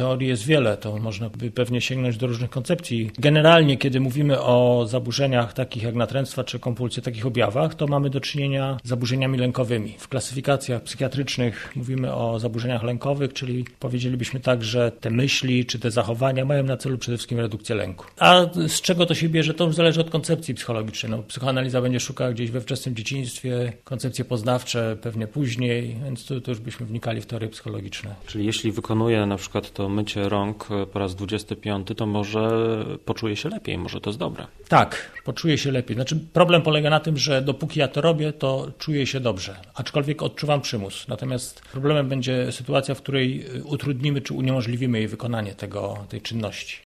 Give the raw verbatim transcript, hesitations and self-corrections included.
teorii jest wiele, to można by pewnie sięgnąć do różnych koncepcji. Generalnie, kiedy mówimy o zaburzeniach takich jak natręctwa czy kompulsje, takich objawach, to mamy do czynienia z zaburzeniami lękowymi. W klasyfikacjach psychiatrycznych mówimy o zaburzeniach lękowych, czyli powiedzielibyśmy tak, że te myśli czy te zachowania mają na celu przede wszystkim redukcję lęku. A z czego to się bierze? To już zależy od koncepcji psychologicznej. No, psychoanaliza będzie szukała gdzieś we wczesnym dzieciństwie, koncepcje poznawcze pewnie później, więc tu, tu już byśmy wnikali w teorie psychologiczne. Czyli jeśli wykonuję na przykład to mycie rąk po raz dwudziesty piąty, to może poczuję się lepiej, może to jest dobre. Tak, poczuję się lepiej. Znaczy problem polega na tym, że dopóki ja to robię, to czuję się dobrze, aczkolwiek odczuwam przymus. Natomiast problemem będzie sytuacja, w której utrudnimy czy uniemożliwimy jej wykonanie tego, tej czynności.